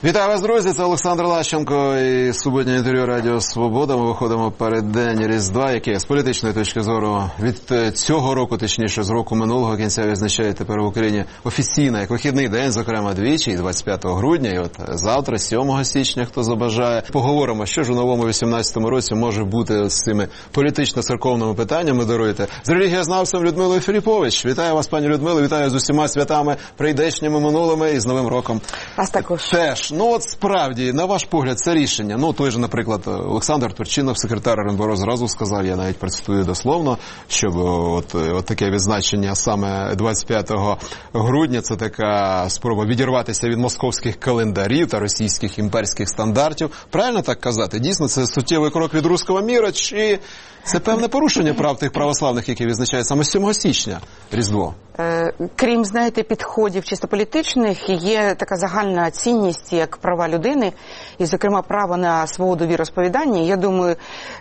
Вітаю вас, друзі, це Олександр Лащенко і суботнє інтерв'ю Радіо Свобода. Ми виходимо перед день Різдва, який з політичної точки зору від цього року, точніше з року минулого кінця, відзначає тепер в Україні офіційно, як вихідний день, зокрема двічі, і 25 грудня, і от завтра, 7 січня, хто забажає. Поговоримо, що ж у новому 18-му році може бути з цими політично-церковними питаннями, даруєте. З релігієзнавцем Людмилою Філіпович. Вітаю вас, пані Людмило, вітаю з усіма святами, прийдешніми минулими і з Новим роком. Вас також. Теж. Ну от справді, на ваш погляд, це рішення. Ну, той же, наприклад, Олександр Турчинов, секретар РНБО, зразу сказав, я навіть процитую дословно, щоб от таке відзначення саме 25 грудня, це така спроба відірватися від московських календарів та російських імперських стандартів. Правильно так казати? Дійсно, це суттєвий крок від руського міра, чи це певне порушення прав тих православних, які відзначають саме 7 січня Різдво? Крім, знаєте, підходів чисто політичних, є така загальна цінність, як права людини, і, зокрема, право на свободу віросповідання. Я думаю,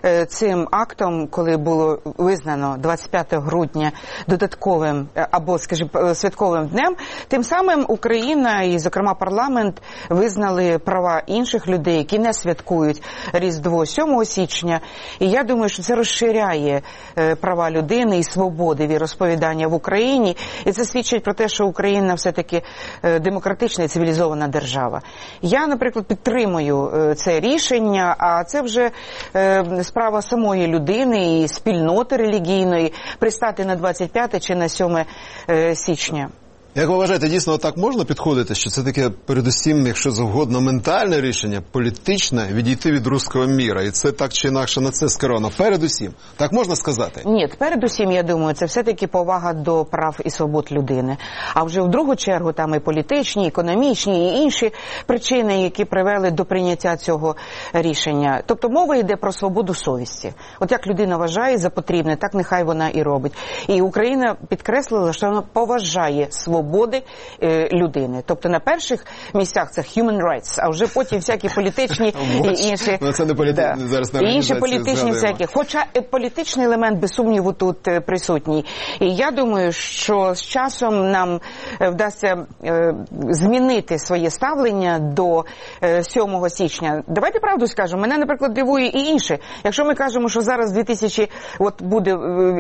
цим актом, коли було визнано 25 грудня додатковим, або, скажімо, святковим днем, тим самим Україна і, зокрема, парламент визнали права інших людей, які не святкують Різдво 7 січня. І я думаю, що це розширяє права людини і свободи віросповідання в Україні. І це свідчить про те, що Україна все-таки демократична і цивілізована держава. Я, наприклад, підтримую це рішення, а це вже справа самої людини і спільноти релігійної пристати на 25 чи на 7 січня. Як ви вважаєте, дійсно так можна підходити, що це таке передусім, якщо завгодно, ментальне рішення, політичне, відійти від руського міра, і це так чи інакше на це скеровано? Передусім. Так можна сказати? Ні, передусім, я думаю, це все-таки повага до прав і свобод людини. А вже в другу чергу там і політичні, і економічні, і інші причини, які привели до прийняття цього рішення. Тобто мова йде про свободу совісті. От як людина вважає за потрібне, так нехай вона і робить. І Україна підкреслила, що вона поважає свободи людини. Тобто на перших місцях це human rights, а вже потім всякі політичні і інші. Ну, це не зараз на інші політичні всякі. Хоча політичний елемент, без сумніву, тут присутній. І я думаю, що з часом нам вдасться змінити своє ставлення до 7 січня. Давайте правду скажемо. Мене, наприклад, дивує і інше. Якщо ми кажемо, що зараз буде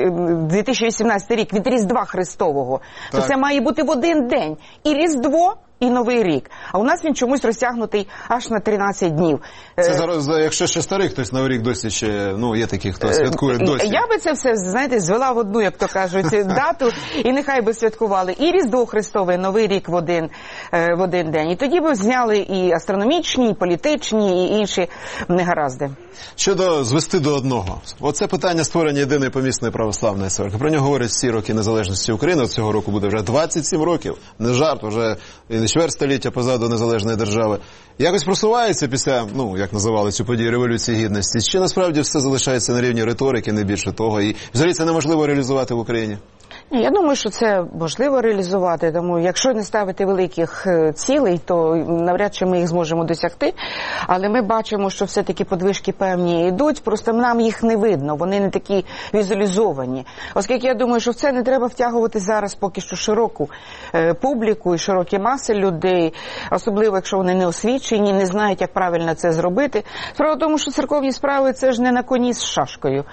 2018 рік від Різдва Христового, то це має бути в один день. І Різдво, і Новий рік. А у нас він чомусь розтягнутий аж на 13 днів. Це зараз, якщо ще старий хтось Новий рік досі ще, є такі, хто святкує досі. Я би це все, знаєте, звела в одну, як то кажуть, дату, і нехай би святкували і Різдво Христове, Новий рік в один день. І тоді б зняли і астрономічні, і політичні, і інші негаразди. Щодо звести до одного. Оце питання створення єдиної помісної православної церкви. Про нього говорять всі роки незалежності України. От цього року буде вже 27 років. Не жарт, вже і чверть століття позаду незалежної держави. Якось просувається після, як називали цю подію, Революції Гідності? Чи насправді все залишається на рівні риторики, не більше того? І взагалі це неможливо реалізувати в Україні? Я думаю, що це можливо реалізувати, тому якщо не ставити великих цілей, то навряд чи ми їх зможемо досягти. Але ми бачимо, що все-таки подвижки певні йдуть, просто нам їх не видно, вони не такі візуалізовані. Оскільки я думаю, що в це не треба втягувати зараз поки що широку публіку і широкі маси людей, особливо якщо вони не освічені, не знають, як правильно це зробити. Справа в тому, що церковні справи – це ж не на коні з шашкою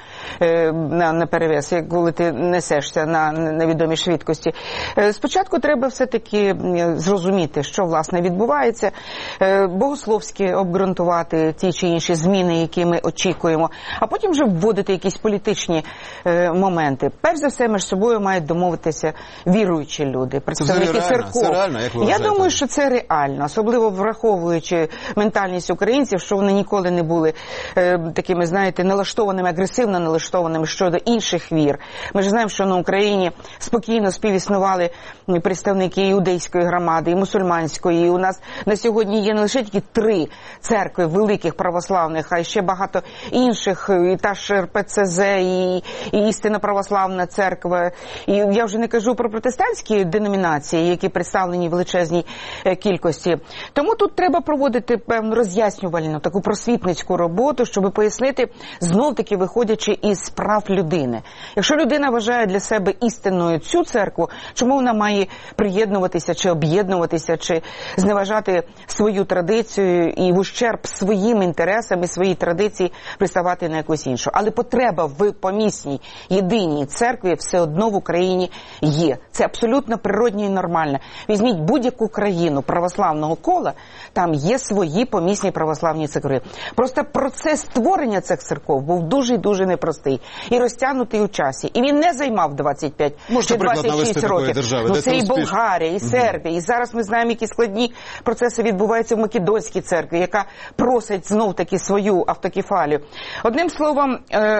на перевес, як коли ти несешся на невідомій швидкості. Спочатку треба все-таки зрозуміти, що, власне, відбувається, богословськи обґрунтувати ті чи інші зміни, які ми очікуємо, а потім вже вводити якісь політичні моменти. Перш за все, між собою мають домовитися віруючі люди, представники церков. Це реально, як ви вважаєте? Я думаю, що це реально, особливо враховуючи ментальність українців, що вони ніколи не були такими, знаєте, налаштованими, агресивно налаштованими щодо інших вір. Ми ж знаємо, що на Україні спокійно співіснували представники іудейської громади, і мусульманської. І у нас на сьогодні є не лише тільки 3 церкви великих православних, а й ще багато інших, і та ж РПЦЗ, і істинна православна церква. І я вже не кажу про протестантські деномінації, які представлені в величезній кількості. Тому тут треба проводити певну роз'яснювальну, таку просвітницьку роботу, щоб пояснити, знов-таки виходячи із прав людини. Якщо людина вважає для себе істинною істинною цю церкву, чому вона має приєднуватися чи об'єднуватися, чи зневажати свою традицію і в ущерб своїм інтересам і своїй традиції приставати на якусь іншу. Але потреба в помісній єдиній церкві все одно в Україні є. Це абсолютно природньо і нормально. Візьміть будь-яку країну православного кола, там є свої помісні православні церкви. Просто процес створення цих церков був дуже і дуже непростий і розтягнутий у часі. І він не займав 25 чи 26 років. Держави, це і Болгарія, і Сербія. І зараз ми знаємо, які складні процеси відбуваються в Македонській церкві, яка просить знов-таки свою автокефалію. Одним словом,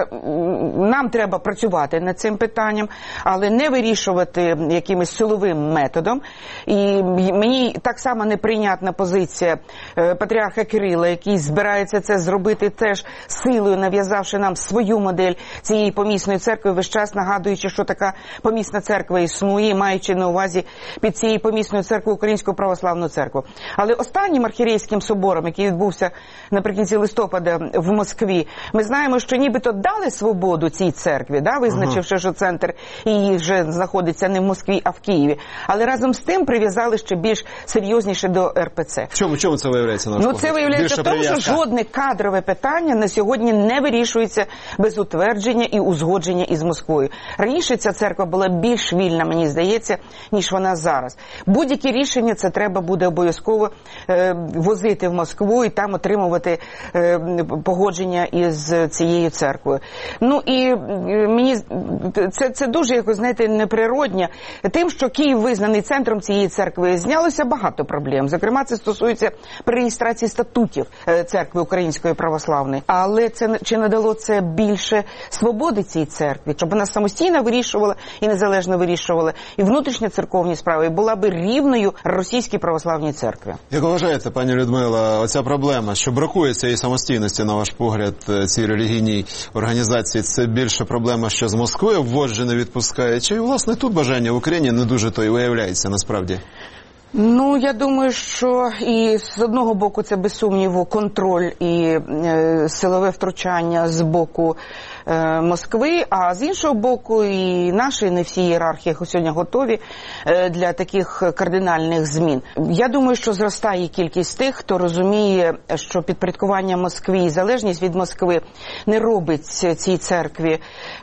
нам треба працювати над цим питанням, але не вирішувати якимось силовим методом. І мені так само неприйнятна позиція патріарха Кирила, який збирається це зробити теж силою, нав'язавши нам свою модель цієї помісної церкви, весь час нагадуючи, що така помісна церква існує, маючи на увазі під цією помісною церквою Українську православну церкву. Але останнім архієрейським собором, який відбувся наприкінці листопада в Москві, ми знаємо, що нібито дали свободу цій церкві, визначивши, що центр її вже знаходиться не в Москві, а в Києві. Але разом з тим прив'язали ще більш серйозніше до РПЦ. В чому це виявляється, на ваш погляд? Це виявляється в тому, що жодне кадрове питання на сьогодні не вирішується без утвердження і узгодження із Москвою. Раніше ця церква була більш вільна, мені здається, ніж вона зараз. Будь-які рішення це треба буде обов'язково возити в Москву і там отримувати погодження із цією церквою. Ну і мені це дуже, якось, знаєте, неприродне. Тим, що Київ визнаний центром цієї церкви, знялося багато проблем. Зокрема, це стосується при реєстрації статутів церкви Української православної. Але це чи не дало це більше свободи цій церкві, щоб вона самостійно вирішувала і незалежно вирішувала і внутрішні церковні справи, і була би рівною російській православній церкві. Як вважаєте, пані Людмила, оця проблема, що бракує цієї самостійності, на ваш погляд, цій релігійній організації, це більше проблема, що з Москви вводжу не відпускає, чи, власне, тут бажання в Україні не дуже то і виявляється насправді? Ну, я думаю, що і з одного боку це, без сумніву, контроль і силове втручання з боку Москви, а з іншого боку і наші не всі ієрархії сьогодні готові для таких кардинальних змін. Я думаю, що зростає кількість тих, хто розуміє, що підпорядкування Москві і залежність від Москви не робить цій церкві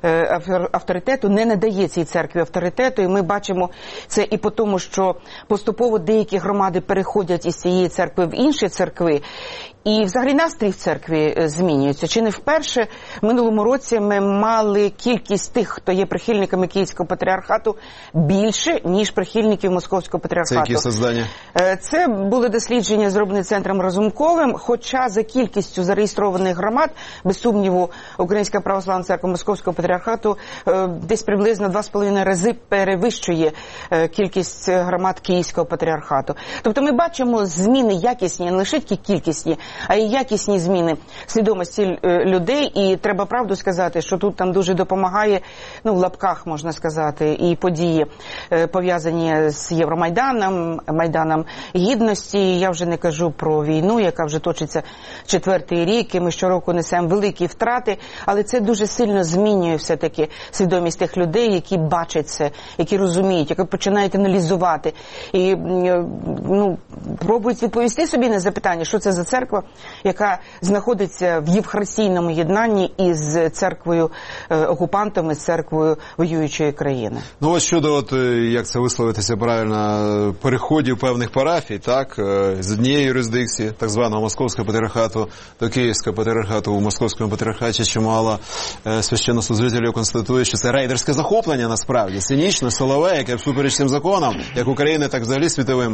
авторитету, не надає цій церкві авторитету, і ми бачимо це і по тому, що поступово деякі громади переходять із цієї церкви в інші церкви, і взагалі настрій в церкві змінюється. Чи не вперше в минулому році ми мали кількість тих, хто є прихильниками Київського патріархату, більше, ніж прихильників Московського патріархату. Це які создання? Це були дослідження, зроблені Центром Разумковим, хоча за кількістю зареєстрованих громад, без сумніву, Українська православна церква Московського патріархату десь приблизно 2,5 рази перевищує кількість громад Київського патріархату. Тобто ми бачимо зміни якісні, не лише тільки кількісні, а й якісні зміни свідомості людей, і треба правду сказати, що тут там дуже допомагає, в лапках можна сказати, і події пов'язані з Євромайданом, Майданом Гідності. Я вже не кажу про війну, яка вже точиться 4-й рік, і ми щороку несемо великі втрати, але це дуже сильно змінює все-таки свідомість тих людей, які бачать це, які розуміють, які починають аналізувати і пробують відповісти собі на запитання, що це за церква, яка знаходиться в євхаристійному єднанні із церквою-окупантом, із церквою воюючої країни. Ну ось щодо, як це висловитися правильно, переходів певних парафій, так, з однієї юрисдикції, так званого Московського патріархату до Київського патріархату. У Московському патріархаті чимало священнослужителів констатує, що це рейдерське захоплення насправді, цинічне, силове, яке всупереч цим законам, як України, так взагалі світовим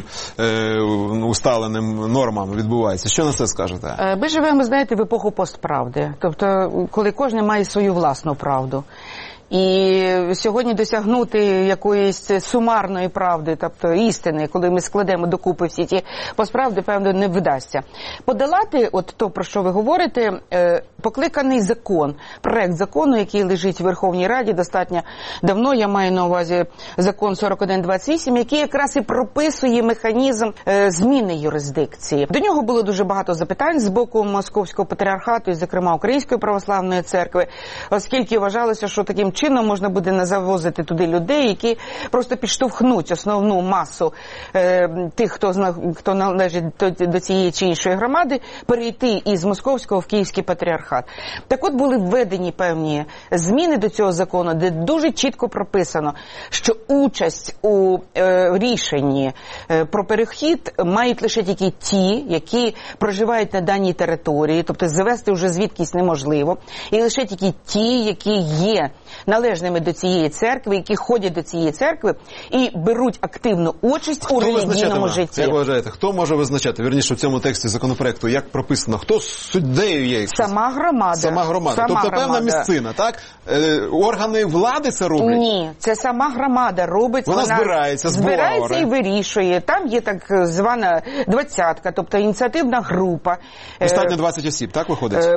усталеним нормам відбувається. Що на це скажете? Ми живемо, знаєте, в епоху постправди. Тобто, коли кожен має свою власну правду. І сьогодні досягнути якоїсь сумарної правди, тобто істини, коли ми складемо докупи всі ті постправди, певно, не вдасться. Подолати, то, про що ви говорите, покликаний закон, проект закону, який лежить в Верховній Раді достатньо давно, я маю на увазі закон 4128, який якраз і прописує механізм зміни юрисдикції. До нього було дуже багато запитань з боку Московського патріархату, і, зокрема, Української православної церкви, оскільки вважалося, що таким чином можна буде завозити туди людей, які просто підштовхнуть основну масу тих, хто належить до цієї чи іншої громади, перейти із Московського в Київський патріархат. Так от були введені певні зміни до цього закону, де дуже чітко прописано, що участь у рішенні про перехід мають лише тільки ті, які проживають на даній території, тобто завести вже звідкись неможливо, і лише тільки ті, які є належними до цієї церкви, які ходять до цієї церкви і беруть активну участь у релігійному житті. Як вважаєте, хто може визначати, вірніше в цьому тексті законопроекту, як прописано, хто суддею є? Сама громада. Сама громада. Тобто певна місцина, так? Органи влади це роблять? Ні, це сама громада робить. Вона збирається і вирішує. Там є так звана двадцятка, тобто ініціативна група. Достатньо 20 осіб, так виходить?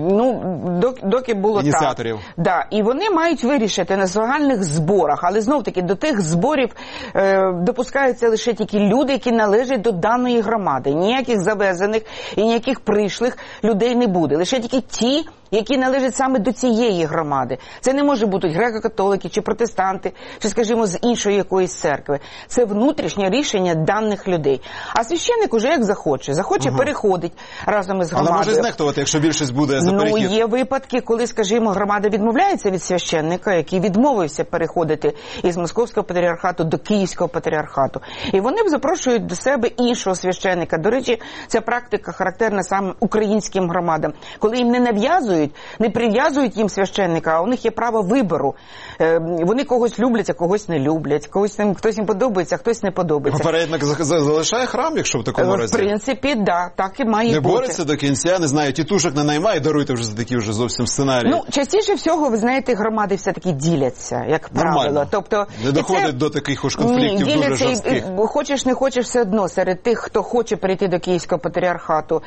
Доки було ініціаторів. Так. Да. І вони мають вирішити на загальних зборах, але знов-таки до тих зборів допускаються лише тільки люди, які належать до даної громади. Ніяких завезених і ніяких прийшлих людей не буде. Лише тільки ті, які належать саме до цієї громади. Це не може бути греко-католики чи протестанти, чи, скажімо, з іншої якоїсь церкви. Це внутрішнє рішення даних людей. А священник уже як захоче. Переходить разом із громадою. Але може знехтувати, якщо більшість буде за перехід? Є випадки, коли, скажімо, громада відмовляється від священника, який відмовився переходити із Московського патріархату до Київського патріархату. І вони запрошують до себе іншого священника. До речі, ця практика характерна саме українським громадам. Коли їм не нав'язують, не прив'язують їм священника, а у них є право вибору. Вони когось люблять, а когось не люблять. Хтось їм подобається, а хтось не подобається. Попередник залишає храм, якщо в такому разі? В принципі, да, так і має бути. Не бореться до кінця, не знаю, тітушок не наймає, даруйте вже за такі вже зовсім сценарії. Частіше всього, ви знаєте, громади все-таки діляться, як правило. Тобто, не доходить до таких уж конфліктів дуже жорстких. Хочеш, не хочеш, все одно серед тих, хто хоче перейти до Київського патріархату,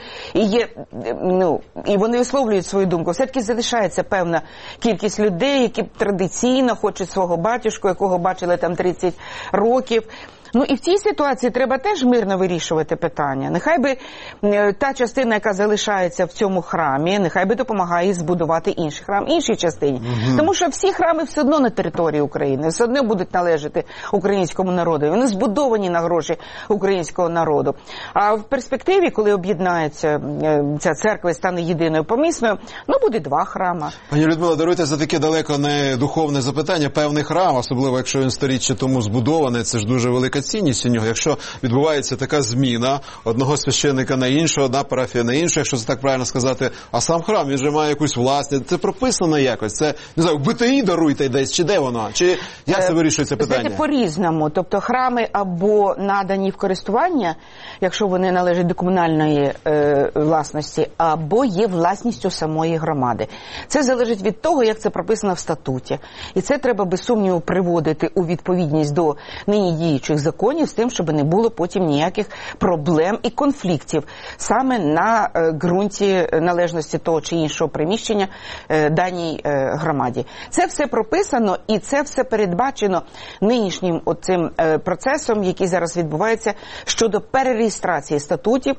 і вони висловлюють свою думку. Все-таки залишається певна кількість людей, які традиційно хочуть свого батюшку, якого бачили там 30 років. І в цій ситуації треба теж мирно вирішувати питання. Нехай би та частина, яка залишається в цьому храмі, нехай би допомагає збудувати інший храм іншій частині. Тому що всі храми все одно на території України, все одно будуть належати українському народу. Вони збудовані на гроші українського народу. А в перспективі, коли об'єднається ця церква і стане єдиною помісною, буде 2 храми. Пані Людмила, даруйте за таке далеко не духовне запитання. Певний храм, особливо якщо він сторіччя тому збудований, це ж дуже велика цінність у нього. Якщо відбувається така зміна одного священника на іншого, одна парафія на іншу, якщо це так правильно сказати, а сам храм, він же має якусь власність. Це прописано якось? Це, не знаю, в БТІ даруйте десь, чи де воно? Чи як це вирішується питання? Знаєте, по-різному. Тобто храми або надані в користування, якщо вони належать до комунальної власності, або є власністю самої громади. Це залежить від того, як це прописано в статуті. І це треба без сумніву приводити у відповідність до нині діючих законів з тим, щоб не було потім ніяких проблем і конфліктів саме на ґрунті належності того чи іншого приміщення даній громаді. Це все прописано і це все передбачено нинішнім оцим процесом, який зараз відбувається щодо перереєстрації статутів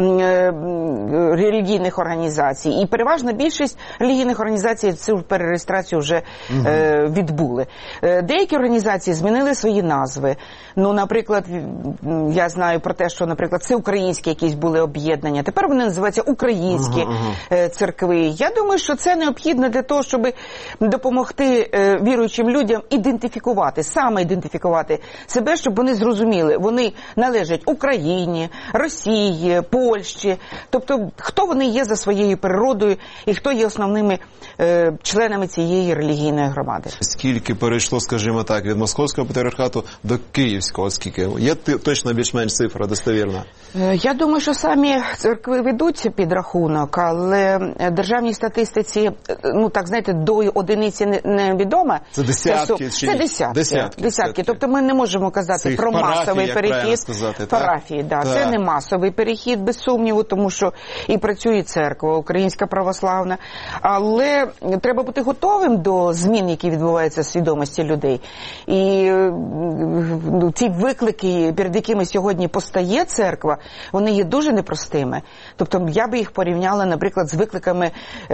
релігійних організацій. І переважна більшість релігійних організацій цю перереєстрацію вже відбули. Деякі організації змінили свої назви. Наприклад, я знаю про те, що, наприклад, всеукраїнські якісь були об'єднання. Тепер вони називаються українські церкви. Я думаю, що це необхідно для того, щоб допомогти віруючим людям саме ідентифікувати себе, щоб вони зрозуміли, вони належать Україні, Росії, Польщі. Тобто, хто вони є за своєю природою і хто є основними членами цієї релігійної громади. Скільки перейшло, скажімо так, від Московського патріархату до Київського? Скільки? Є точно більш-менш цифра достовірна? Я думаю, що самі церкви ведуть підрахунок, але державній статистиці, до одиниці невідомо. Це десятки? Це десятки. Тобто ми не можемо казати про масовий перехід. Парафії, так. Це не масовий перехід, без сумніву, тому що і працює церква, Українська православна. Але треба бути готовим до змін, які відбуваються в свідомості людей. І ці ті виклики, перед якими сьогодні постає церква, вони є дуже непростими. Тобто я би їх порівняла, наприклад, з викликами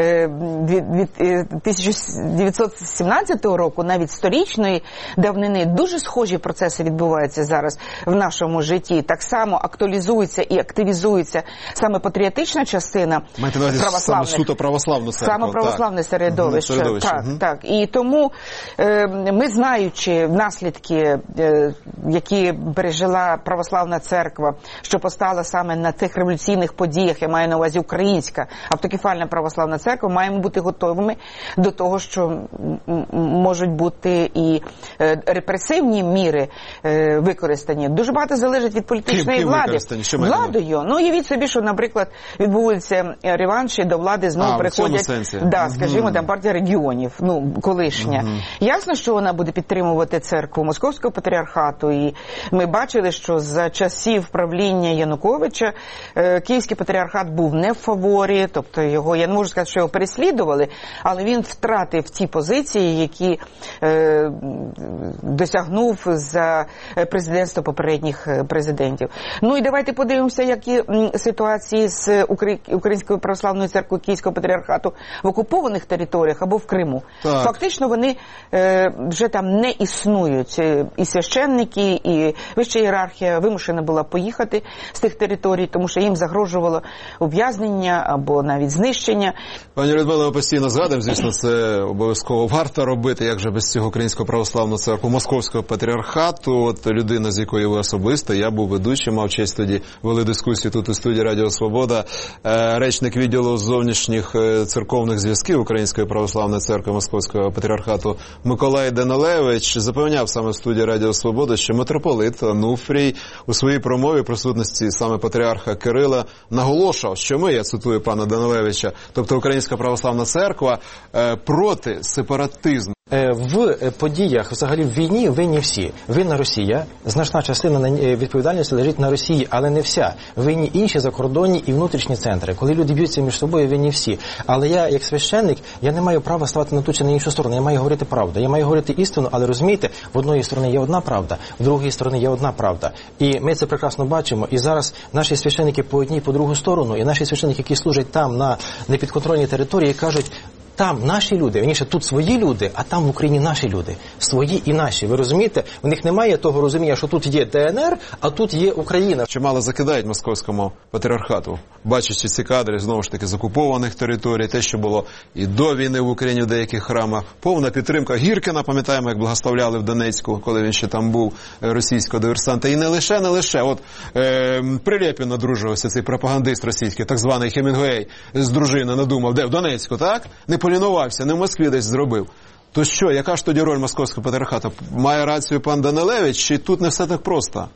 1917 року, навіть сторічної давнини. Дуже схожі процеси відбуваються зараз в нашому житті. Так само актуалізується і активізується саме патріотична частина православних. Саме суто православну церкву. Саме православне середовище. Так, угу. так. І тому ми, знаючи наслідки, які пережила православна церква, що постала саме на тих революційних подіях, я маю на увазі українська автокефальна православна церква, маємо бути готовими до того, що можуть бути і репресивні міри використані. Дуже багато залежить від політичної влади. Владою. Ну, уявіть собі, що, наприклад, відбуваються реванші, до влади знову приходять, скажімо, там партія регіонів, колишня. Ясно, що вона буде підтримувати церкву Московського патріархату, і ми бачили, що за часів правління Януковича Київський патріархат був не в фаворі, тобто його, я не можу сказати, що його переслідували, але він втратив ті позиції, які досягнув за президентство попередніх президентів. Ну і давайте подивимося, які ситуації з Українською православною церквою Київського патріархату в окупованих територіях або в Криму. Так. Фактично вони вже там не існують. І священники, і вища ієрархія вимушена була поїхати з тих територій, тому що їм загрожувало ув'язнення або навіть знищення. Пані Людмила, ми постійно згадуємо, звісно, це обов'язково варто робити, як же без цього Українського православного церкву Московського патріархату. От людина, з якою ви особисто, я був ведучим, мав честь тоді вели дискусію тут у студії Радіо Свобода, речник відділу зовнішніх церковних зв'язків Української православної церкви Московського патріархату Миколай Данилевич запевняв саме в студії Радіо Свобода, що митрополит Онуфрій у своїй промові в присутності саме патріарха Кирила наголошував, що ми, я цитую пана Данилевича, тобто Українська православна церква, проти сепаратизму. В подіях, взагалі в війні, винні всі. Винна Росія, значна частина відповідальності лежить на Росії, але не вся. Винні інші закордонні і внутрішні центри. Коли люди б'ються між собою, винні всі. Але я, як священник, я не маю права ставати на ту чи на іншу сторону. Я маю говорити правду. Я маю говорити істину, але розумієте, в одної сторони є одна правда, в другої сторони є одна правда. І ми це прекрасно бачимо. І зараз наші священники по одній, по другу сторону, і наші священники, які служать там, на непідконтрольній території, кажуть, там наші люди, вірніше, тут свої люди, а там в Україні наші люди. Свої і наші. Ви розумієте? У них немає того розуміння, що тут є ДНР, а тут є Україна. Чимало закидають Московському патріархату, бачачи ці кадри, знову ж таки, з окупованих територій, те, що було і до війни в Україні в деяких храмах. Повна підтримка Гіркіна, пам'ятаємо, як благословляли в Донецьку, коли він ще там був, російського диверсанта. І не лише. От Прилєпін одружувався, цей пропагандист російський, так званий Хемінгуей, з дружиною надумав, де? В Донецьку, так? Не полінувався, не в Москві десь зробив. То що, яка ж тоді роль Московського патріархату? Має рацію пан Данилевич, чи тут не все так просто?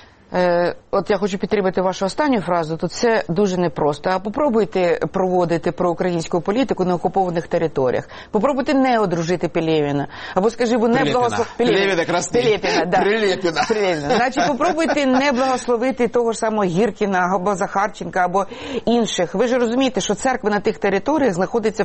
От я хочу підтримати вашу останню фразу, тут все дуже непросто. А попробуйте проводити проукраїнську політику на окупованих територіях. Попробуйте не одружити Пелєвіна. Або, скажімо, не благословити... Прилєпіна. Значить, попробуйте не благословити того ж самого Гіркіна, або Захарченка, або інших. Ви ж розумієте, що церква на тих територіях знаходиться в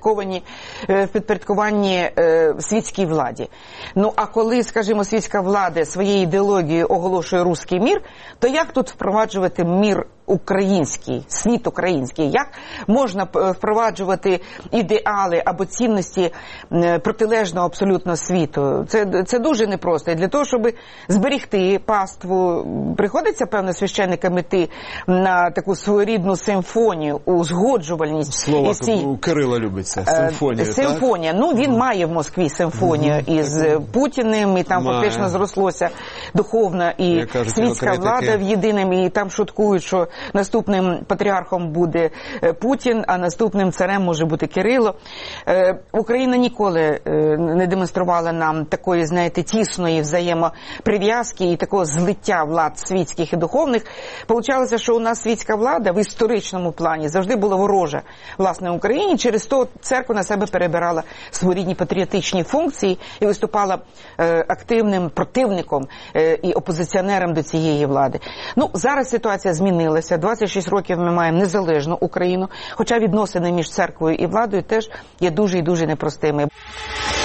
підпорядкуванні світській владі. Ну, а коли, скажімо, світська влада своєю ідеологією оголошує руський мір, то як тут впроваджувати мір український, світ український? Як можна впроваджувати ідеали або цінності протилежного абсолютно світу? Це дуже непросто. І для того, щоб зберегти паству, приходиться, певно, священникам іти на таку своєрідну симфонію, узгоджувальність. Слово Кирила любиться, симфонію, симфонія. Ну, він має в Москві симфонію із Путіним, і там фактично зрослося духовна і світська влада в єдиному, і там шуткують, що наступним патріархом буде Путін, а наступним царем може бути Кирило. Україна ніколи не демонструвала нам такої, знаєте, тісної взаємоприв'язки і такого злиття влад світських і духовних. Получалося, що у нас світська влада в історичному плані завжди була ворожа, власне, Україні. Через то церква на себе перебирала своєрідні патріотичні функції і виступала активним противником і опозиціонером до цієї влади. Ну, зараз ситуація змінилася. 26 років ми маємо незалежну Україну, хоча відносини між церквою і владою теж є дуже і дуже непростими.